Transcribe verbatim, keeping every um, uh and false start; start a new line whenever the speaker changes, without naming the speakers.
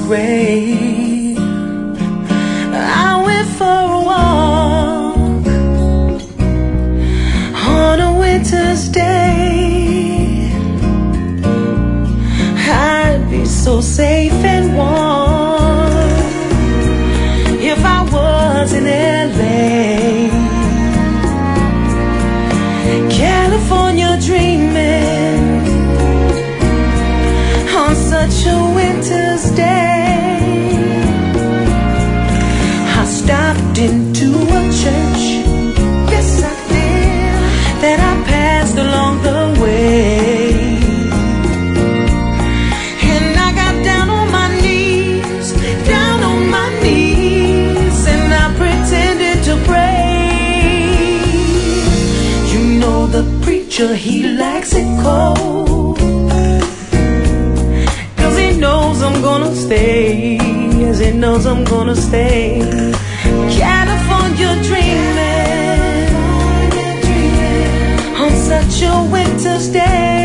parade. I went for a walk on a winter's day. I'd be so safe and warm if I was in L A. California dreaming on such a winter's day. I stopped into a church, yes I did, that I passed along the way. And I got down on my knees, down on my knees, and I pretended to pray. You know the preacher, he likes it cold, cause he knows I'm gonna stay, yes he knows I'm gonna stay. California dreaming on such a winter's day.